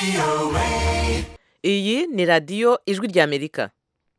iyi ni radiyo ijwi ry'Amerika.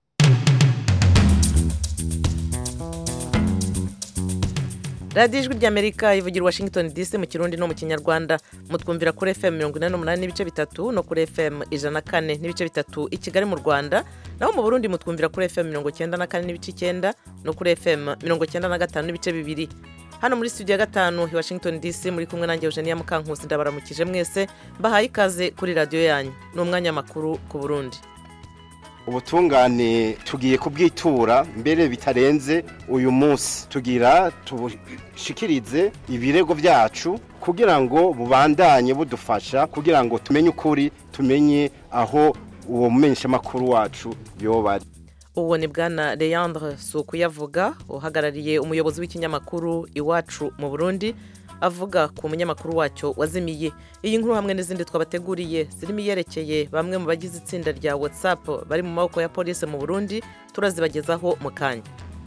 radiyo ijwi ry'Amerika ivugira Washington DC mu Kirundi no mu Kinyarwanda. Mutwumvira kuri FM 88 n'ibice bitatu no kuri FM 104 n'ibice bitatu i Kigali mu Rwanda. Naho mu Burundi mutwumvira kuri FM 94 n'ibice 9 no kuri FM 95 n'ibice bibiri. Hano muri studio ya gatanu i Washington DC muri kumwe nanjye Eugenia Mukankusi ndabaramukije mwese mbahaye ikaze kuri radio yanyu. N'umwanya makuru ku Burundi. Ubutungane tugiye kubwitura mbere bitarenze uyu munsi tugira tubushikirize ibirego byacu kugira ngo bubandanye budufasha kugira ngo tumenye ukuri tumenye aho uwo mumenyesha makuru wacu yobari. Uwo ni bwana Leandre Sukuyavuga uhagarariye umuyobozi w'ikinyamakuru Iwacu mu Burundi avuga ku munyamakuru wacyo wazimiye. Iyi nkuru hamwe n'izindi twabateguriye zirimo yerekeye bamwe mu bagize itsinda rya WhatsApp bari mu maboko ya police mu Burundi turazibagezaho mu kanya.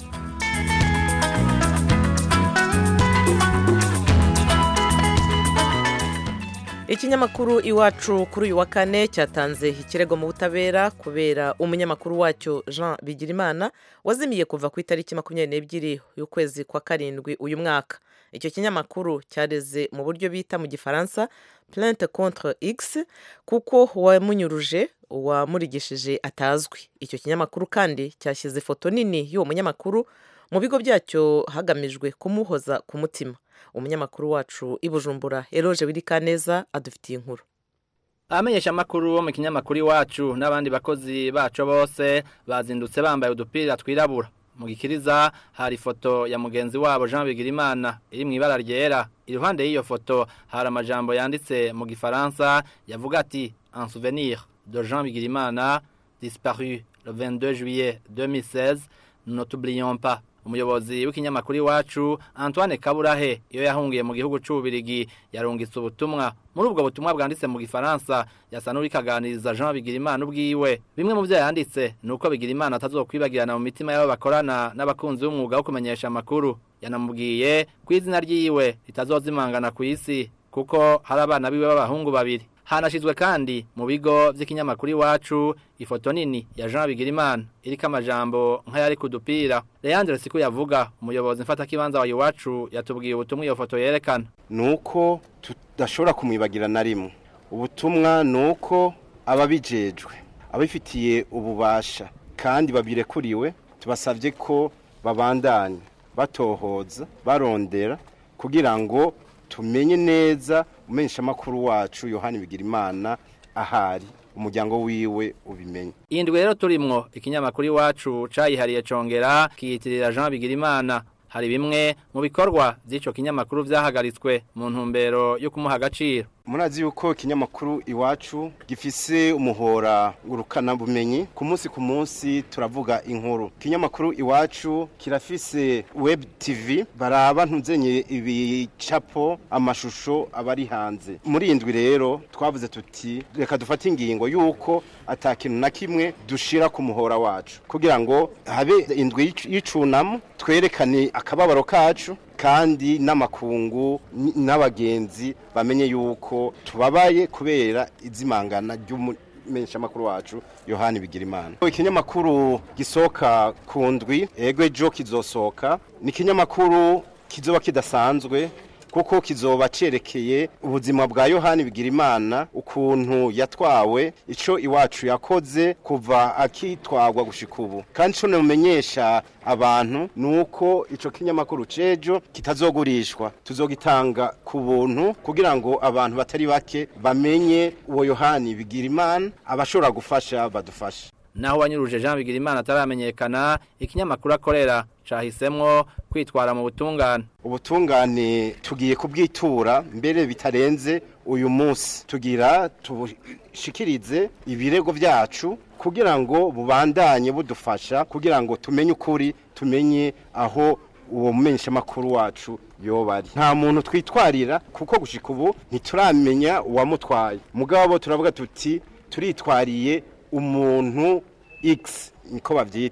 Ikinyamakuru Iwacu kuri uyu wa kane cyatanze ikirego mu butabera kubera umunyamakuru wacyo Jean Bigirimana wazimiye kuva ku itariki 22 y'ukwezi kwa karindwi uyu mwaka. Icyo kinyamakuru cyareze mu buryo bita mu Gifaransa plainte contre X kuko wamunyuruje wamurigishije atazwi. Icyo kinyamakuru kandi cyashyize ifoto nini y'uwo munyamakuru mu bigo byacyo hagamijwe kumuhoza ku mutima. Umunyamakuru wacu i Bujumbura Eroje Wirikaneza adufitiye inkuru. Amenyesha makuru wo mu kinyamakuru Iwacu n'abandi bakozi bacu bose bazindutse bambaye udupira twirabura. Mu gikiriza hari foto ya mugenzi wabo Jean Bigirimana iri mu ibara ryera. Iruhande y'iyo foto hari amajambo yanditse mu Gifaransa yavuga ati en souvenir de Jean Bigirimana disparu le 22 juillet 2016 nous n'oublions pas. Umuyobozi w'ikinyamakuru Iwacu Antoine Kaburahe iyo yahungiye mu gihugu c'Ubirigi yarungitse ubutumwa. Muri ubwo butumwa bwanditse mu Gifaransa yasa n'urikaganiriza Jean Bigirimana ubwiwe. Bimwe mu byo yanditse nuko Bigirimana atazokwibagirana mu mitima y'abo bakorana n'abakunzi b'umwuga wo kumenyesha amakuru. Yanamubwiye ku izina ryiwe ritazozimangana ku isi kuko hari abana biwe b'abahungu babiri. Hanashizwe kandi mu bigo by'ikinyamakuru Iwacu ifoto nini ya Jean Bigirimana iriko amajambo nk'ayari kudupira. Leandre Sukuyavuga umuyobozi mfata kibanza wa Iwacu yatubwiye ubutumwa iyo foto yerekana. Nuko tudashobora kumwibagira na rimwe. Ubutumwa nuko ababijejwe abifitiye ububasha kandi babirekuriwe tubasavye ko babandanye batohoza barondera kugira ngo tumenye neza umenyesha makuru wacu Yohani Bigirimana ahari umuryango wiwe ubimenye. Indwi rero turimwo ikinyamakuru Iwacu cayihariye congera kiyitirira Jean Bigirimana. Hari bimwe mu bikorwa by'ico kinyamakuru vyahagaritswe mu ntumbero yo kumuha agaciro. Murazi yuko ikinyamakuru Iwacu gifise umuhora urukana bumenyi ku munsi turavuga inkuru. Ikinyamakuru Iwacu kirafise web TV baraba ntuzenye ibicapo amashusho abari hanze. Muri indwi rero twavuze tuti reka dufate ingingo yuko atakintu na kimwe dushira ku muhora wacu kugira ngo habe indwi y'icunamo twerekane akababaro kacu kandi n'amakungu n'abagenzi bamenye yuko tubabaye kubera izimangana ry'umumenyesha makuru wacu Yohani Bigirimana. Ikinyamakuru gisoka ku ndwi ejo kizosoka ni ikinyamakuru kizoba kidasanzwe kuko kizoba cerekeye ubuzima bwa Yohani Bigirimana ukuntu yatwawe ico Iwacu yakoze kuva akitwagwa gushika ubu. Kandi cyo nemenyesha abantu nuko ico kinyamakuru cejo kitazogurishwa tuzogitanga ku buntu kugira ngo abantu batari bake bamenye uwo Yohani Bigirimana abashobora gufasha badufasha. Naho wanyuruje Jean Bigirimana ataramenyekana ikinyamakuru akorera cahisemwo kwitwara mu butungane. Ubutungane tugiye kubwitura mbere bitarenze uyu munsi tugira tubushikirize ibirego byacu kugira ngo bubandanye budufasha kugira ngo tumenye ukuri tumenye aho uwo mumenyesha makuru wacu yobari. Nta muntu twitwarira kuko gushika ubu ntituramenya uwamutwaye. Mugabo turavuga tuti turitwariye umuntu X niko bavyita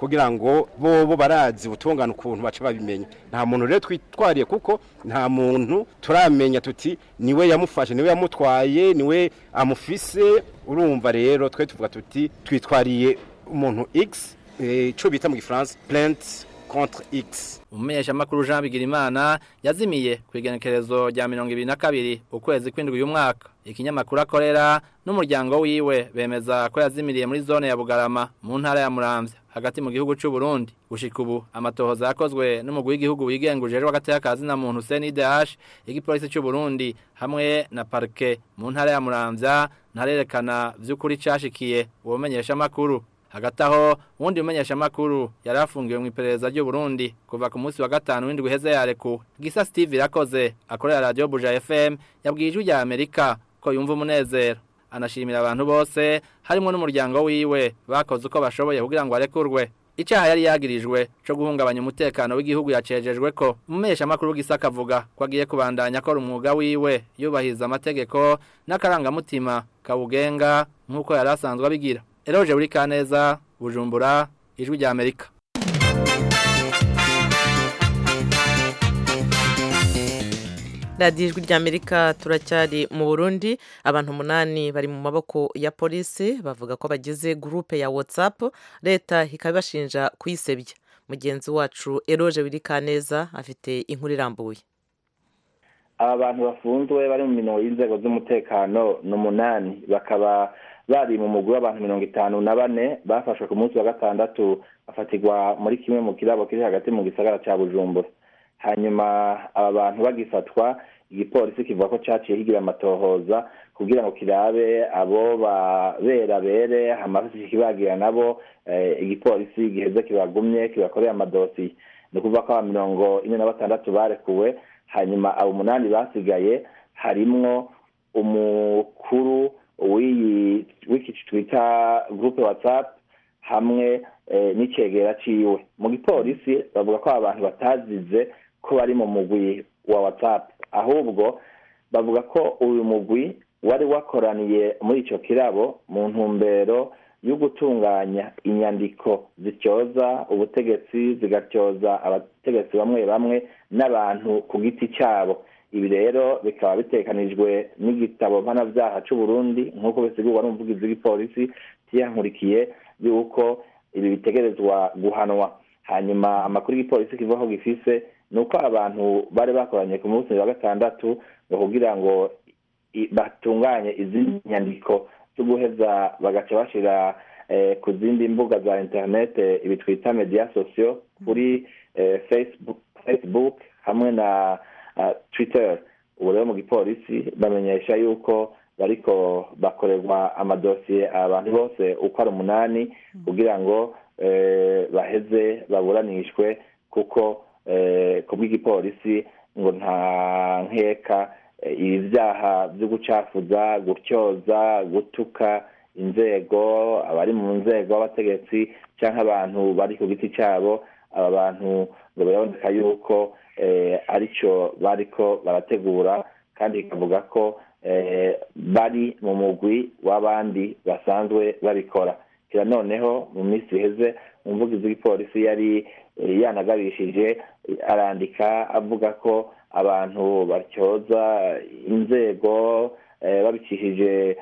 kugira ngo bo barazi ubutungane ukuntu baca babimenya nta muntu rero twitwariye kuko nta muntu turamenya tuti niwe yamufashe niwe yamutwaye niwe amufise urumva rero twe tuvuga tuti twitwariye umuntu X ico bita mu Gifaransa plainte contre X. Umumenyeshamakuru Jean Bigirimana yazimiye ku igenekerezo rya 2022 ukwezi kw'indwi uyu mwaka. Ikinyamakuru akorera n'umuryango wiwe bemeza ko yazimiriye muri zone ya Bugarama mu ntara ya Muramvya hagati mu gihugu cy'u Burundi. Gushika ubu amatohoza yakozwe n'umugwi w'igihugu wigenguje rero hagati y'akazi na muntu CNDH igipolisi cy'u Burundi hamwe na parquet mu ntara ya Muramvya ntarerekana vy'ukuri cashikiye uwo menyeshamakuru. Hagati aho uwundi mumenyeshamakuru yari afungiwe mu iperereza ry'u Burundi kuva ku munsi wa gatanu w'indwi uheze yarekuwe. Gisa Steve Irakoze akorera Radio Buja FM yabwiye ijwi rya Amerika ko yumva umunezero. Anashimira abantu bose harimo n'umuryango wiwe bakoze uko bashoboye kugira ngo arekurwe. Icaha yari yagirijwe cyo guhungabanya umutekano w'igihugu yacejejwe ko umumenyeshamakuru Gisa akavuga ko agiye kubandanya akora umwuga wiwe yubahiza amategeko n'akarangamutima kawugenga nk'uko yari asanzwe abigira. Eroje uri Kaneza Bujumbura ijwi rya Amerika. Radio ijwi rya Amerika turacyari mu Burundi abantu 8 bari mu maboko ya polisi bavuga ko bagize groupe ya WhatsApp leta ikabashinja kuyisebya. Mugenzi wacu Eroje uri Kaneza afite inkuru irambuye. Abantu bafunzwe bari mu mino y'inzego z'umutekano n'umunani bakaba bari mu mugwi w'abantu 54 bafashwe ku munsi wa gatandatu bafatirwa muri kimwe mu kirabo kiri hagati mu gisagara ca Bujumbura. Hanyuma aba bantu bagifatwa igipolisi kivuga ko caciye higira amatohoza kugira ngo kirabe abo bere hamafisi kibagira nabo igipolisi giheze kibagumye kibakorera amadosi no kuvuga ko 46 barekuwe. Hanyuma abo 8 basigaye harimwo umukuru w'iki twita groupe WhatsApp hamwe n'icegera ciwe. Mu gipolisi bavuga ko abantu batazize ko bari mu mugwi wa WhatsApp ahubwo bavuga ko uyu mugwi wari wakoraniye muri ico kirabo mu ntumbero yo gutunganya inyandiko zicyoza ubutegetsi zigatyoza abategetsi bamwe n'abantu ku giti cyabo. Ibi rero bikaba bitekanijwe n'igitabo mpanavyaha c'u Burundi nk'uko bisigurwa n'umuvugizi w'igipolisi Tiyankurikiye yuko ibi bitegerezwa guhanwa. Hanyuma amakuru y'igipolisi kivuga ko gifise nuko abantu bari bakoranye ku munsi wa gatandatu kugira ngo batunganye izindi nyandiko zo guheza bagaca bashira ku zindi mbuga za internet ibi twita media social kuri Facebook hamwe na Twitter. Ubu rero mu gipolisi bamenyesha yuko bariko bakorerwa amadosiye abantu bose uko ari 8 kugira ngo baheze baburanishwe kuko kubw'igipolisi ngo nta nkeka ibyaha byo gucafuza gutyoza gutuka inzego abari mu nzego abategetsi cyangwa abantu bari ku giti cyabo aba bantu ngo biraboneka yuko arico bariko barategura kandi ikavuga ko bari mu mugwi w'abandi basanzwe babikora. Kira noneho mu minsi iheze umuvugizi w'ipolisi yari yanagabishije arandika avuga ko abantu batyoza inzego babicishije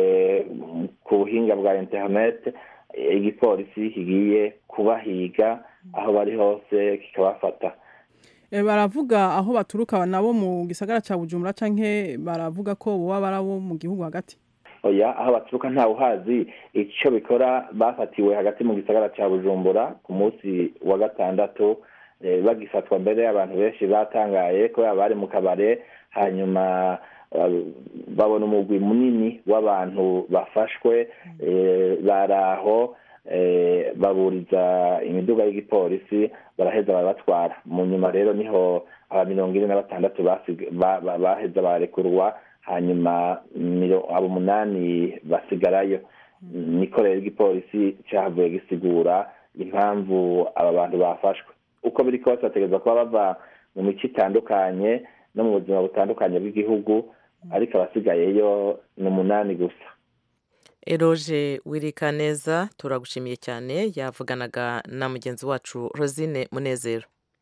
ku buhinga bwa internet igipolisi kigiye kubahiga aho bari hose kikabafata. Baravuga aho baturuka nabo mu gisagara ca Bujumbura canke baravuga ko boba barabo mu gihugu hagati? Oya, aho baturuka nta uhazi. Ico bikora bafatiwe hagati mu gisagara ca Bujumbura ku munsi wa gatandatu bagifatwa mbere y'abantu benshi batangaye ko bari mu kabare. Hanyuma babona umugwi munini w'abantu bafashwe baraho baburiza imiduga y'igipolisi baraheza barabatwara. Mu nyuma rero niho aba 46 baheza barekurwa. Hanyuma abo 8 basigarayo. Niko rero igipolisi cyavuye gisigura impamvu aba bantu bafashwe. Uko biri kose bategerezwa kuba bava mu mico itandukanye no mu buzima butandukanye bw'igihugu ariko abasigayeyo ni 8 gusa. Eroge Wirikaneza turagushimiye cyane yavuganaga na mugenzi wacu Rosine Munezero.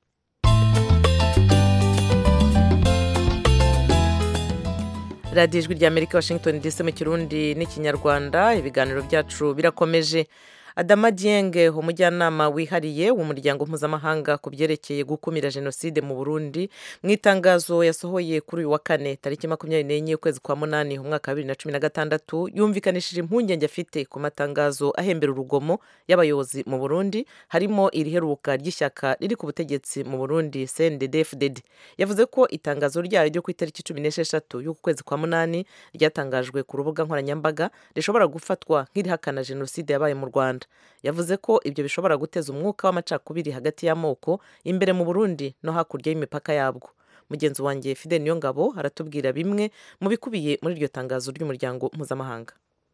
radiyo ijwi ry'Amerika Washington DC mu Kirundi n'Ikinyarwanda ibiganiro byacu birakomeje. Adama Dieng umujyanama wihariye w'umuryango mpuzamahanga ku byerekeye gukumira jenoside mu Burundi mu itangazo yasohoye kuri uyu wa kane tariki 24 ukwezi kwa munani umwaka wa 2016 yumvikanishije impungenge afite ku matangazo ahembera urugomo y'abayobozi mu Burundi harimo iriheruka ry'ishyaka riri ku butegetsi mu Burundi CNDD-FDD. Yavuze ko itangazo ryayo ryo ku itariki 16 y'ukwezi kwa munani ryatangajwe ku rubuga nkoranyambaga rishobora gufatwa nk'irihakana jenoside yabaye mu Rwanda. Yavuze ko ibyo bishobora guteza umwuka w'amacakubiri hagati y'amoko imbere mu Burundi no hakurya y'imipaka yabwo. Mugenzi wanjye Fidel Niyongabo aratubwira bimwe mu bikubiye muri iryo tangazo ry'umuryango mpuzamahanga.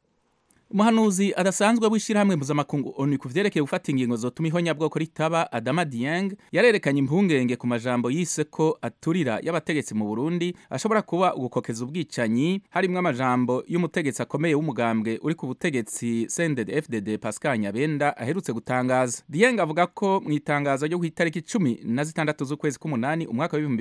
Umuhanuzi adasanzwe w'ishyirahamwe mpuzamakungu ONU ku vyerekeye gufata ingingo zotuma ihonyabwoko ritaba Adama Dieng yarerekanye impungenge ku majambo yise ko aturira y'abategetsi mu Burundi ashobora kuba ugukokeza ubwicanyi harimwo amajambo y'umutegetsi akomeye w'umugambwe uri ku butegetsi CNDD-FDD Pascal Nyabenda aherutse gutangaza. Dieng avuga ko mu itangazo ryo ku itariki 16 z'ukwezi k'umunani umwaka wa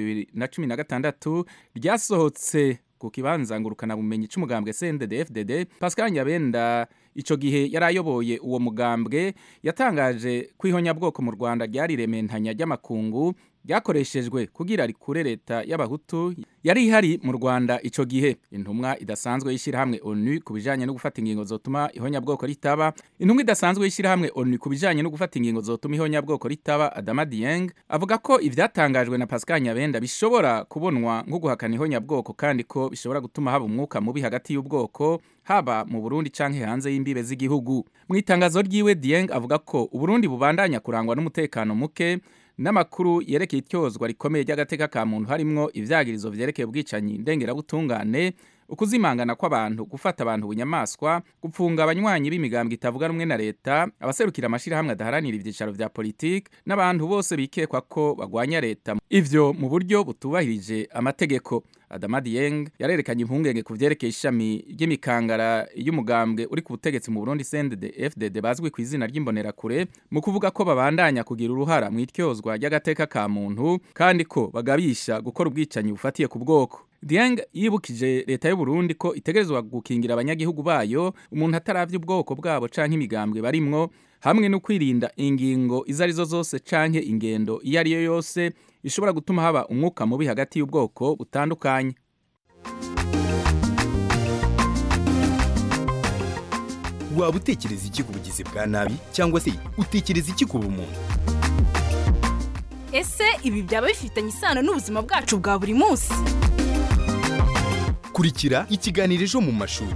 2016 ryasohotse ku kibanza ngurukana bumenyi c'umugambwe CNDD-FDD Pascal Nyabenda ico gihe yarayoboye uwo mugambwe yatangaje kwihonyabwoko mu Rwanda ryari rementanya ry'amakungu ryakoreshejwe kugira rikure leta y'abahutu yari ihari mu Rwanda ico gihe. Intumwa idasanzwe y'ishyirahamwe ONU ku bijanye no gufata ingingo zotuma ihonyabwoko ritaba intumwa idasanzwe y'ishyirahamwe ONU ku bijanye no gufata ingingo zotuma ihonyabwoko ritaba Adama Dieng avuga ko ivyatangajwe na Pascal Nyabenda bishobora kubonwa nko guhakana ihonyabwoko kandi ko bishobora gutuma haba umwuka mubi hagati y'ubwoko haba mu Burundi canke hanze y'imbibe z'igihugu. Mu itangazo ryiwe Dieng avuga ko Uburundi bubandanya kurangwa n'umutekano muke n'amakuru yerekeye ityozwa rikomeye ry'agateka ka muntu harimwo ivyagirizo vyerekeye ubwicanyi ndengerabutungane ukuzimangana kw'abantu gufata abantu bunyamaswa gupfunga abanywanyi b'imigambwe itavuga rumwe na leta abaserukira amashirahamwe adaharanira ivyicaro vya politiki n'abantu bose bikekwa ko bagwanya leta ivyo mu buryo butubahirije amategeko. Adama Dieng yarerekanye impungenge ku vyerekeye ishami ry'imikangara y'umugambwe uri ku butegetsi mu Burundi CNDD-FDD bazwi ku izina ry'imbonerakure mu kuvuga ko babandanya kugira uruhara mu ityozwa ry'agateka ka muntu kandi ko bagabisha gukora ubwicanyi bufatiye ku bwoko. Dieng yibukije leta y'u Burundi ko itegerezwa gukingira abanyagihugu bayo umuntu ataravye ubwoko bwabo canke imigambwe barimwo hamwe no kwirinda ingingo izarizo zose canke ingendo iyo ari yo yose ishobora gutuma haba umwuka mubi hagati y'ubwoko butandukanye. Waba utekereza iki ku bugizi bwa nabi cyangwa se utekereza iki ku bumuntu? Ese ibi byaba bifitanye isano n'ubuzima bwacu bwa buri munsi? Kurikira ikiganiro ejo mu mashuri.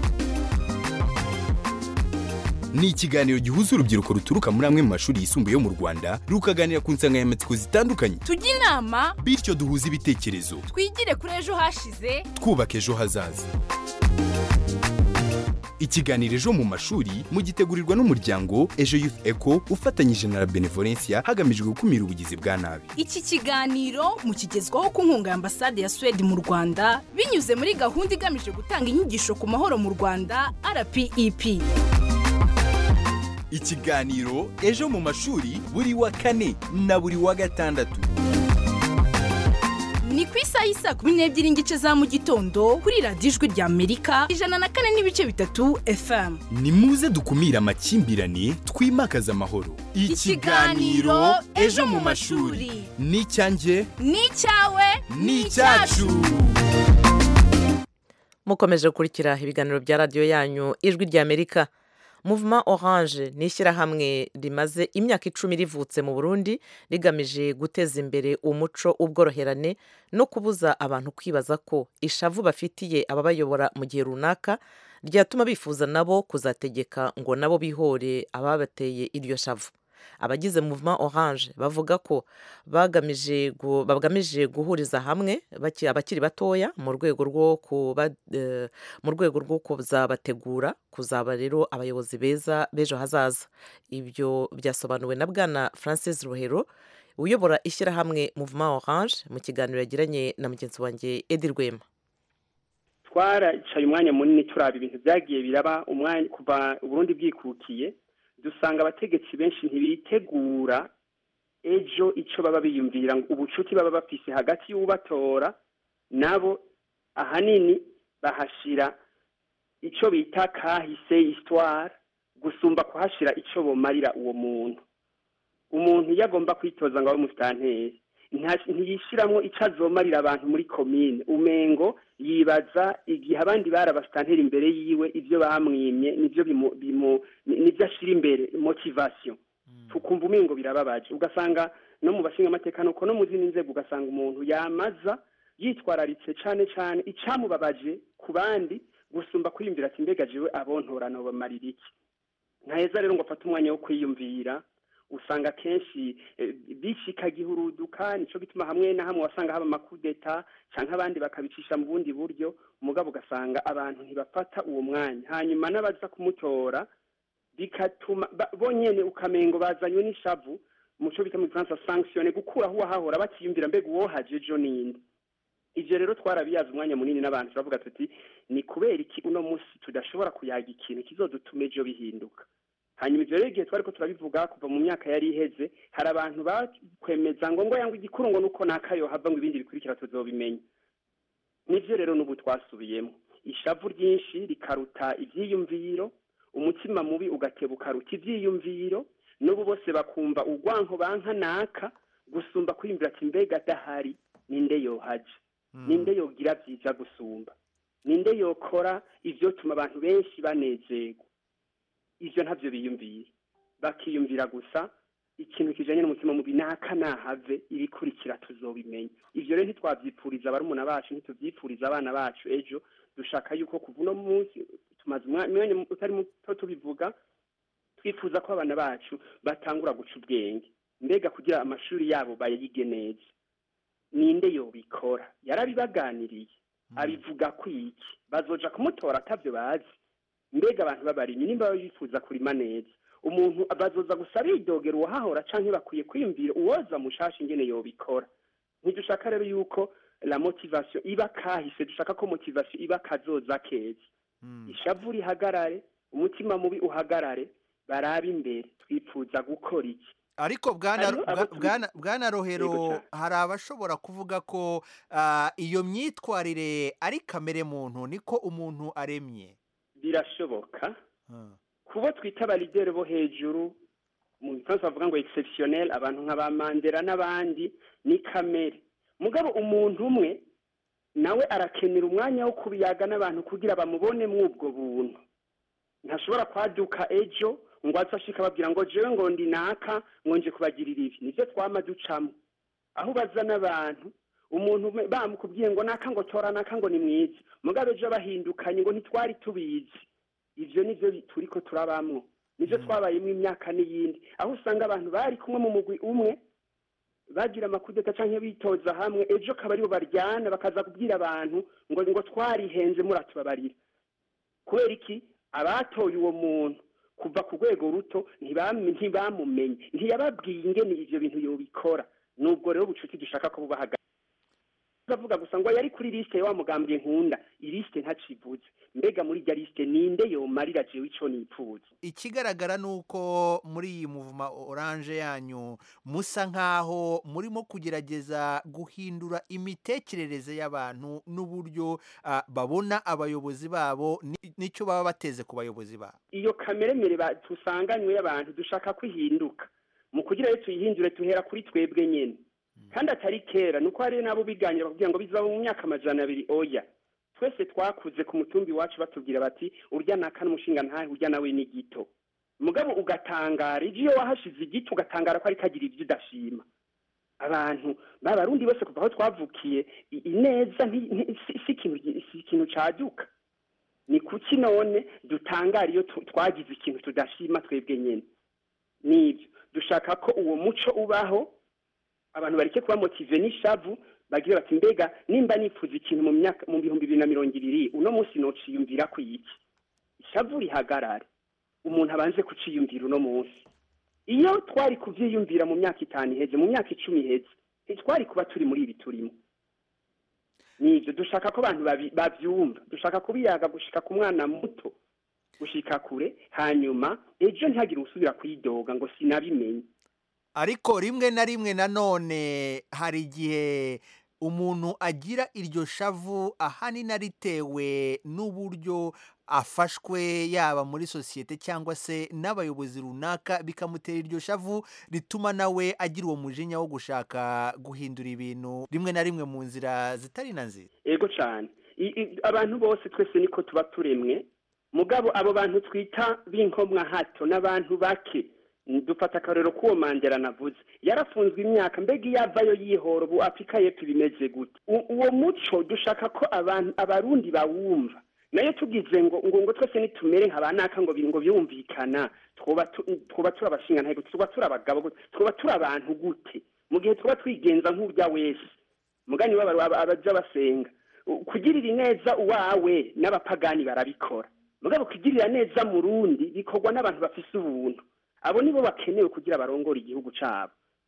Ni ikiganiro gihuza urubyiruko ruturuka muri amwe mu mashuri yisumbuye yo mu Rwanda rukaganira ku nsanganyamatsiko zitandukanye. Tujye inama bityo duhuze ibitekerezo. Twigire kuri ejo hashize twubaka ejo hazaza. Ikiganiro ejo mu mashuri mugitegurirwa n'umuryango Ejo Youth Echo ufatanyije na Benevolencia hagamijwe gukumira ubugizi bwa nabi. Iki kiganiro mukigezwaho ku nkunga ya Ambasade ya Sweden mu Rwanda binyuze muri gahunda igamije gutanga inyigisho ku mahoro mu Rwanda RPEP. Ikiganiro ejo mu mashuri buri wa kane na buri wa gatandatu. Ni ku isaha y'isa 12 n'igice za mu gitondo kuri radiyo ijwi ry'Amerika 104.3 FM. Ni muze dukumira amakimbirane twimakaza amahoro. Ikiganiro ejo mu mashuri ni icyanjye ni icyawe ni icyacu. Mukomeje gukurikira ibiganiro bya radiyo yanyu ijwi ry'Amerika. Mouvement Orange ni ishyirahamwe rimaze imyaka 10 rivutse mu Burundi rigamije guteza imbere umuco ubworoherane no kubuza abantu kwibaza ko ishavu bafitiye ababayobora mu gihe runaka ryatuma bifuza nabo kuzategeka ngo nabo bihore ababateye iryo shavu. Abagize Mouvement Orange bavuga ko bagamije guhuriza hamwe abakiri batoya mu rwego rwo kuzabategura kuzaba rero abayobozi beza b'ejo hazaza. Ibyo byasobanuwe na Bwana Francis Rohero uyobora ishyirahamwe Mouvement Orange mu kiganiro yagiranye na mugenzi wanjye Edi Rwema. twaracaye umwanya munini turaba ibintu byagiye biraba umwanya kuva Burundi bwikukiye dusanga abategetsi benshi ntibitegura ejo icyo baba biyumvira ngo ubucuti baba bafise hagati y'ubatora nabo ahanini bahashira icyo bita kahise histoire gusumba kuhashira icyo bomarira uwo muntu iyo agomba kwitoza ngo abe umusitanteri ntiyishyiramo icyo azomarira abantu muri komine umengo yibaza igihe abandi bari abasitanteri imbere yiwe ibyo bamwimye nibyo ashyira imbere motivation tukumva umengo birababaje ugasanga no mu bashinga amateka nuko no mu zindi nzego ugasanga umuntu yamaza yitwararitse cyane cyane icyamubabaje ku bandi gusumba kwiyumvira ati mbega jewe abontorana bamarira iki ntaheza rero ngo afate umwanya wo kwiyumvira usanga kenshi bishika gihuruduka nico gituma hamwe na hamwe wasanga haba makudeta canke abandi bakabicisha mu bundi buryo umugabo ugasanga abantu ntibafata uwo mwanya hanyuma n'abaza kumutora bikatuma bonyene ukamengo bazanywe n'ishavu muco bita mu France sanctionne gukuraho uwahahora bakiyumvira mbega uwo haje jo ninde ivyo rero twarabiyaza umwanya munini n'abantu turavuga tuti ni kubera iki uno musi tudashobora kuyaga ikintu kizodutume ejo bihinduka hanyuma ivyo rero igihe twariko turabivuga kuva mu myaka yari iheze hari abantu bakwemeza ngo yangwa igikuru ngo nuko nakayo hava ngo ibindi bikurikira tuzobimenya nivyo rero n'ubu twasubiyemo ishavu ryinshi rikaruta ivyiyumviro umutima mubi ugateba ukaruta ivyiyumviro n'ubu bose bakumva urwanko banka naka gusumba kwiyumvira ati mbega adahari ninde yohaje ninde yogira vyiza gusumba ninde yokora ivyo tuma abantu benshi banezerwa ivyo ntavyo biyumvira bakiyumvira gusa ikintu kijanye n'umutima mubi naka nahave ibikurikira tuzobimenya ivyo rero ntitwavyipfuriza barumuna bacu ntituvyipfuriza abana bacu ejo dushaka yuko kuva uno munsi tumaze umwanya utari muto tubivuga twifuza ko abana bacu batangura guca ubwenge mbega kugira amashuri yabo bayige neza ninde yobikora yarabibaganiriye abivuga kwiki bazoja kumutora atavyo bazi mbega abantu babarinyi nimba bifuza kurima neza umuntu bazoza gusa bidogera uwahahora canke bakwiye kwiyumvira uwoza mushasha ingene yobikora ntidushaka rero yuko la motivation iba kahise dushaka ko motivation iba kazoza keza ishavu rihagarare umutima mubi uhagarare barabe imbere twifuza gukora iki ariko bwana Rohero hari abashobora kuvuga ko iyo myitwarire ari kamere muntu niko umuntu aremye birashoboka kubo twita abalideri bo hejuru mu Faransa bavuga ngo exceptionnel abantu nk'aba Mandela n'abandi ni kamere mugabo umuntu umwe nawe arakenera umwanya wo kubiyaga n'abantu kugira bamubone mw'ubwo buntu ntashobora kwaduka ejo ngo azashika babwira ngo jewe ngo ndi naka ngo nje kubagirira ibi nivyo twama ducamo aho baza n'abantu umuntu bamukubwiye ngo naka ngo tora naka ngo ni mwiza mugabo ejo bahindukanye ngo ntitwari tubizi ivyo nivyo turiko turabamwo nivyo twabayemo imyaka n'iyindi aho usanga abantu bari kumwe mu mugwi umwe bagira amakudeta canke bitoza hamwe ejo kabaribo baryana bakaza kubwira abantu ngo twarihenze muratubabarira kubera iki abatoye uwo muntu kuva ku rwego ruto ntibamumenye ntiyababwiye ingene ivyo bintu yobikora nubwo rero ubucuti dushaka ko bubahaga bavuga gusa ngo yari kuri liste wa mugambye nkunda iliste ntacivuze mbega muri ya liste ninde yomarira jewe ico nipfuza ikigaragara nuko muri iyi muvuma orange yanyu musa nkaho murimo kugerageza guhindura imitekerereze y'abantu n'uburyo babona abayobozi babo nico baba bateze ku bayobozi babo iyo kameremere tusanganywe y'abantu dushaka kwihinduka mu kugira rero tuyihindure tuhera kuri twebwe nyene kandi atari kera nuko hari nabo biganira kugira ngo bizaba mu myaka 200 oya twese twakuze ku mutumbi wacu batubwira bati urya naka n'umushinga ntahe urya nawe ni gito mugabo ugatangara iyo wahashize igito ugatangara ko ari kagira ivyo udashima abantu babarundi bose kuva aho twavukiye ineza si ikintu caduka ni kuki none dutangara iyo twagize ikintu tudashima twebwe nyene nivyo dushaka ko uwo muco ubaho abantu barike kuba motive n'ishavu bagira bati mbega nimba nifuza ikintu mu myaka mu 2020 uno munsi nociyumvira ko iki ishavu rihagarare umuntu abanze kuciyumvira uno munsi iyo twari kuvyiyumvira mu myaka 5 iheze mu myaka 10 iheze twari kuba turi muri ibi turimo nibyo dushaka ko abantu bavyumva dushaka kubiyaga gushika ku mwana muto gushika kure hanyuma ejo ntihagire usubira kwidoga ngo sinabimenye. ariko rimwe na rimwe nanone hari igihe umuntu agira iryo shavu ahanini aritewe n'uburyo afashwe yaba muri sosiyete cyangwa se n'abayobozi runaka bikamutera iryo shavu rituma nawe agira uwo mujinya wo gushaka guhindura ibintu rimwe na rimwe mu nzira zitari na nziza. Ego cyane abantu bose twese niko tuba turemwe mugabo abo bantu twita b'inkomwa hato n'abantu bake dufata akarero k'uwo Mandela navuze yarafunzwe imyaka mbega iyo avayo yihora ubu Afurika y'Epfo bimeze gute uwo muco dushaka ko abarundi bawumva nayo tugize ngo twese nitumere nk'abanaka ngo byumvikana twoba turabashinga ntago twoba turabagabo twoba turabantu gute mu gihe twoba twigenza nk'urya wese mugani abaja basenga kugirira neza uwawe n'abapagani barabikora mugabo kugirira neza mu rundi bikorwa n'abantu bafise ubuntu abo nibo bakenewe kugira barongora igihugu cabo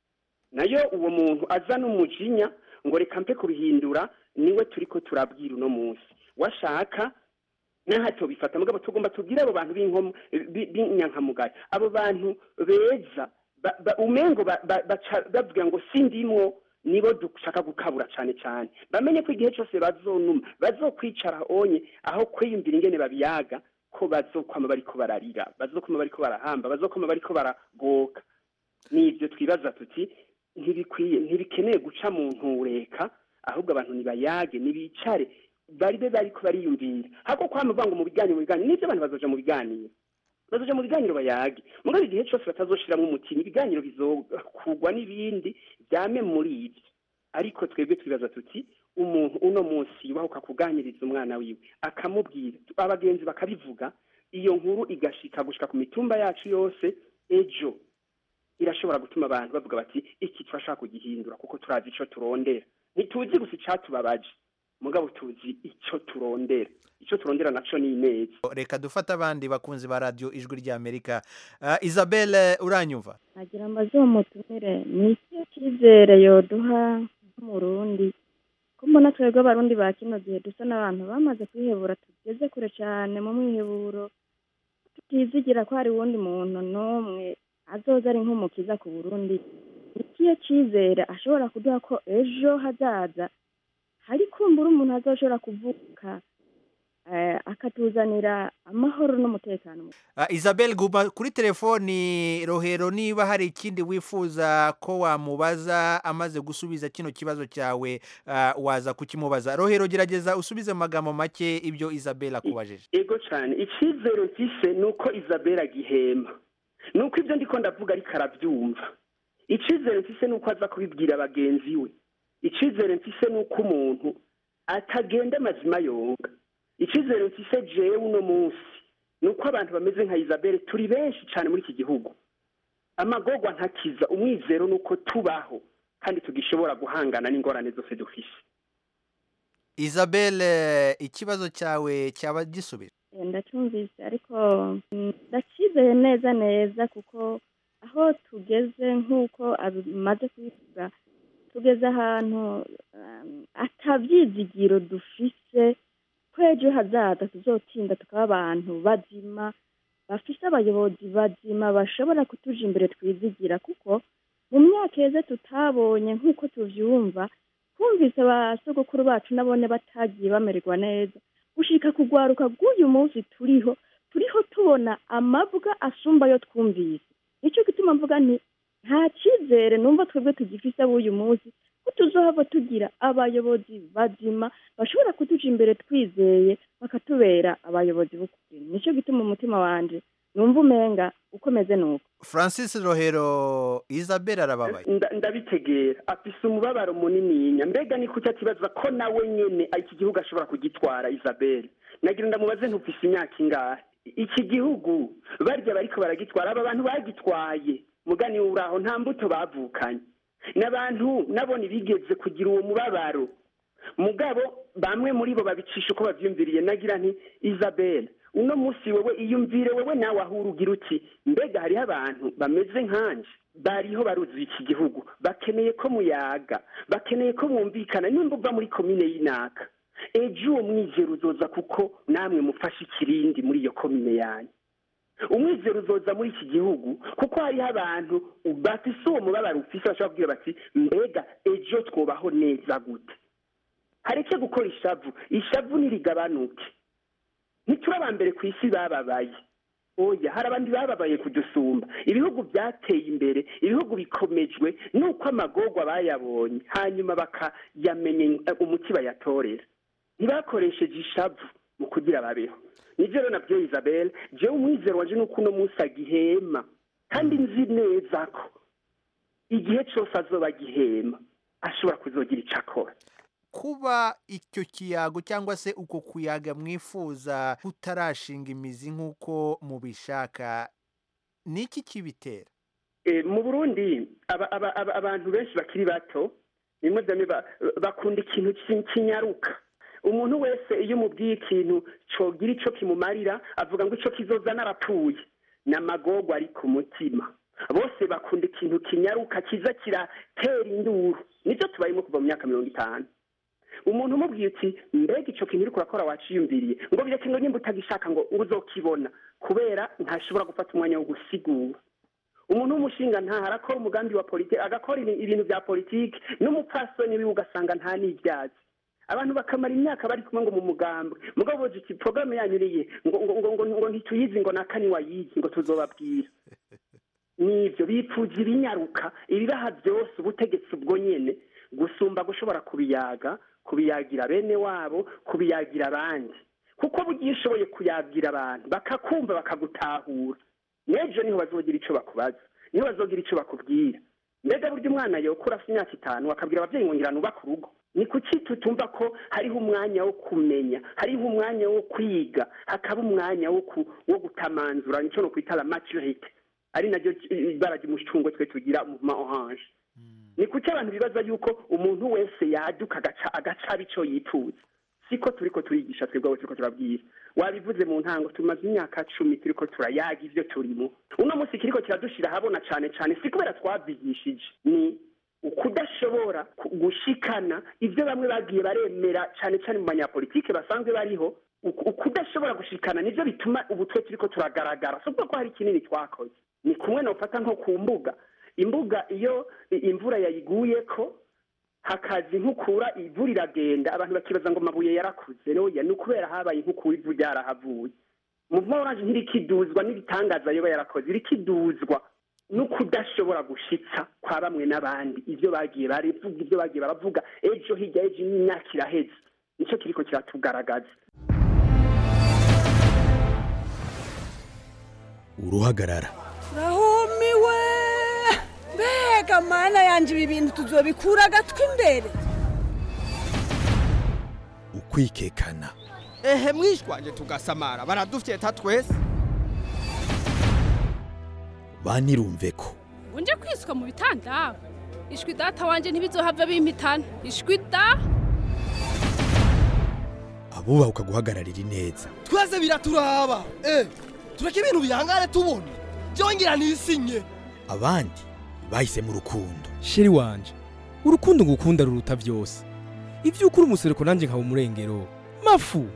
nayo uwo muntu aza n'umujinya ngo reka mpe kubihindura niwe turiko turabwira uno munsi washaka nahato bifata mugabo tugomba tubwire abo bantu b'inyankamugayo abo bantu beza umengo bavuga ngo sindimwo nibo dushaka gukabura cyane cyane bamenye ko igihe cyose bazonuma bazokwicara onye aho kwiyumvira ingene babiyaga ko bazokwama bariko bararira bazokwama bariko barahamba bazokwama bariko baragoka nibyo twibaza tuti ntibikeneye guca mu ntureka ahubwo abantu nibayage nibicare bariko bariyumvira hako kwama vango mu biganiro nibyo abantu bazoja mu biganiro bayage mugabo igihe cyose batazoshiramo umutima ibiganiro bizokugwa n'ibindi byame muri ibyo ariko twebwe twibaza tuti umuntu uno munsi yubahuka kuganiriza umwana wiwe akamubwira abagenzi bakabivuga iyo nkuru igashika gushika ku mitumba yacu yose ejo irashobora gutuma abantu bavuga bati iki twashaka kugihindura kuko turazi ico turondera ntituzi gusa icatubabaje mugabo tuzi ico turondera naco ni neza. Reka dufata abandi bakunzi ba radio ijwi rya Amerika. Isabelle uranyumva? Agira amaze umutumire ni iki cyizere yoduha nk'umurundi ko mbona twebwe abarundi ba kino gihe dusa n'abantu bamaze kwihebura tugeze kure cyane mu mwiheburo tutizigira ko hari wundi muntu n'umwe azoza ari nk'umukiza ku Burundi ikiye cyizere ashobora kuduha ko ejo hazaza hari kumbura umuntu azoshobora kuvuka akatuzanira amahoro n'umutekano. Isabelle guma kuri telefoni Rohero niba hari ikindi wifuza ko wamubaza amaze gusubiza kino kibazo cyawe waza kukimubaza. Rohero gerageza usubize magambo make ibyo Isabelle akubajije. Ego cyane icyizere mfise nuko Isabelle agihema nuko ibyo ndiko ndavuga ariko arabyumva icyizere mfise nuko aza kubibwira abagenzi we icyizere mfise nuko umuntu atagenda mazima yonga icyizere mfise jewe uno munsi nuko abantu bameze nka Isabelle turi benshi cyane muri iki gihugu amagorwa ntakiza umwizero nuko tubaho kandi tugishobora guhangana n'ingorane zose dufise. Isabelle ikibazo cyawe cyaba gisubira? Ndacyumvise ariko ndakizeye neza kuko aho tugeze nk'uko amaze kubivuga tugeze ahantu atabyizigiro dufise kwejo hazaza tuzotinda tukaba abantu bazima bafise abayobozi bazima bashobora kutuja imbere twizigira kuko mu myaka yeze tutabonye nk'uko tuvyumva twumvise basogokuru bacu nabone batagiye bamererwa neza gushika kugwaruka bw'uyu munsi turiho tubona amavuga asumba yo twumvise nicyo gituma mvuga nti nta cyizere numva twebwe tugifise ab'uyu munsi ko tuzohava tugira abayobozi bazima bashobora kutuja imbere twizeye bakatubera abayobozi b'ukuri nicyo gituma umutima wanje numva umenga ukomeze nuko. Francis Rohero Isabelle arababaye ndabitegera afise umubabaro munini mbega ni kucya kibaza ko nawe nyene iki gihugu ashobora kugitwara Isabelle nagira ndamubaze ntufise imyaka ingahe iki gihugu barya bariko baragitwara aba bantu bagitwaye mugani uraho nta mbuto bavukanye n'abantu nabone bigeze kugira uwo mubabaro mugabo bamwe muri bo babicisha uko bavyumviriye nagira nti Isabelle uno munsi wewe iyumvire wewe nawe aho urugira uti mbega hariho abantu bameze nkanje bariho baruzuye iki gihugu bakeneye ko muyaga bakeneye ko mwumvikana nimba uva muri komine y'inaka ejo uwo mwizero uzoza kuko namwe mufashe ikirindi muri iyo komine yanyu umwizero uzoza muri iki gihugu kuko hariho abantu bafise uwo mubabaro ufise bashobora kubwira bati mbega ejo twobaho neza gute hareke gukora ishavu nirigabanuke ntituri abambere ku isi bababaye oya hari abandi bababaye kudusumba ibihugu byateye imbere ibihugu bikomejwe nuko amagorwa bayabonye hanyuma bakayamenye umuti bayatorera ntibakoresheje ishavu mu kugira babeho nivyo rero navyo Isabelle jewe umwizero wanje nuko uno munsi agihema kandi nzi neza ko igihe cose azoba agihema ashobora kuzogira ico akora kuba icyo kiyago cyangwa se uko kuyaga mwifuza kutarashinga imizi nk'uko mubishaka ni iki kibitera mu Burundi abantu benshi bakiri bato nimwe bakunda ikintu kinyaruka umuntu wese iyo umubwiye ikintu cogira ico kimumarira avuga ngo ico kizoza narapfuye n'amagorwa ari ku mutima bose bakunda ikintu kinyaruka kiza kiratera induru nicyo tubayemo kuva mu myaka 50 umuntu umubwiye uti mbega ico kintu uriko urakora waciyumviriye ngo bireke ngo nimba utagishaka ngo uzokibona kubera ntashobora gufata umwanya wo gusigura umuntu w'umushinga arakora umugambi wa politiki agakora ibintu bya politiki n'umupfasoni wiwe ugasanga nta n'ibyazi abantu bakamara imyaka bari kumwe ngo mu mugambi mugabo uti programme yanyuriye ngo ntituyizi ngo nakani wayizi ngo tuzobabwira nivyo bipfuza ibinyaruka ibibaha byose ubutegetsi ubwo nyene gusumba gushobora kubiyagira bene wabo kubiyagira abandi kuko bugiye ushoboye kuyagira abantu bakakumva bakagutahura n'ejo niho bazogira ico bakubaza niho bazogira ico bakubwira mbega burya umwana yokura afite imyaka 5 akabwira abavyeyi ngo ngira nubaka urugo ni kuki tutumva ko hariho umwanya wo kumenya hariho umwanya wo kwiga hakaba umwanya wo gutamanzura nico no kwitala maturité ari naryo ibara ry'umushungo twe tugira mu ma orange ni kuki abantu bibaza yuko umuntu wese yaduka agaca bico yipfuza siko turiko turigisha twebwe turiko turabwira wabivuze mu ntango tumaze imyaka 10 turiko turayaga ivyo turimo uno munsi kiriko kiradushira habona cane si kubera twabigishije ni ukudashobora gushikana ivyo bamwe bagiye baremera cane mu banyapolitike basanzwe bariho ukudashobora gushikana nivyo bituma ubutwe turiko turagaragara so ko hari kinini twakoze ni kumwe no fata nko ku imbuga iyo imvura yayiguye ko hakazi nkukura ivu riragenda abantu bakibaza ngo mabuye yarakuze noya ni ukubera habaye nkukura ivu ryarahavuye muvuma oranje ntirikiduzwa n'ibitangaza yoba yarakoze irikiduzwa n'ukudashobora gushitsa kwa bamwe n'abandi ivyo bagiye barivuga ivyo bagiye baravuga ejo hirya ejo imyaka iraheze nico kiriko kiratugaragaza uruhagarara rahumiwe mbega mana yanje ibi bintu tuzobikura agatwi imbere ukwikekana ehe mwishwanje tugasamara baradufyeta twese banirumve ko unje kwiswa mu bitanda ishwi data wanje ntibizohava bimpitana ishwi da abubaha ukaguhagararira neza twese biraturaba tureke ibintu bihangare tubona byongera nisinye abandi bahise mu rukundo sheri wanje urukundo ngukunda ruruta byose ivyo ukuri umusereko nanje nkaba umurengero mafu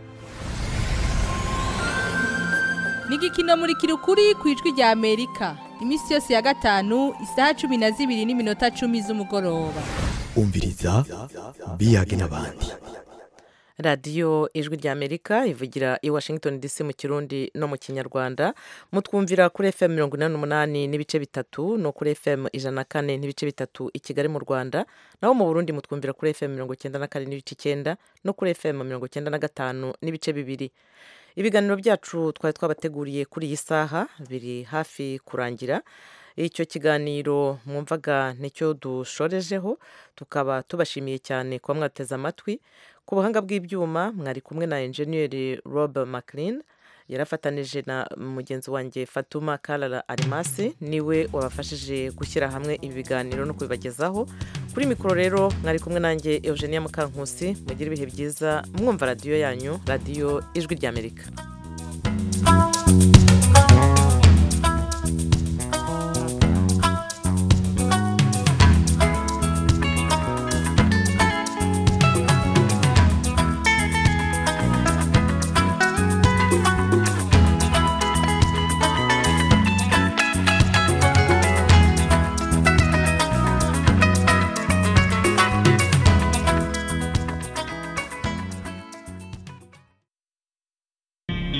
Nigikino muri kirukuri kwijwi rya Amerika imisi yose ya gatanu isaha 12:10 z'umugoroba umviriza biyage n'abandi radiyo ijwi rya Amerika ivugira i Washington DC mu Kirundi no mu Kinyarwanda mutwumvira kuri FM 88 n'ibice bitatu no kuri FM 104 n'ibice bitatu i Kigali mu Rwanda naho mu Burundi mutwumvira kuri FM 94 n'ibice 9 no kuri FM 95 n'ibice bibiri. Ibiganiro byacu twari twabateguriye kuri iyi saha biri hafi kurangira. Icyo kiganiro mwumvaga nicyo dushorejeho tukaba tubashimiye cyane kwa mwateze amatwi. Ku buhanga bw'ibyuma mwari kumwe na engineer Rob McLean yarafatanije na mugenzi wanjye Fatuma Kalala Arimasi niwe wabafashije gushyira hamwe ibi biganiro no kubibagezaho. Kuri mikoro rero mwari kumwe nanjye Eugenia Mukankusi mugira ibihe byiza mwumva radio yanyu radio ijwi rya Amerika.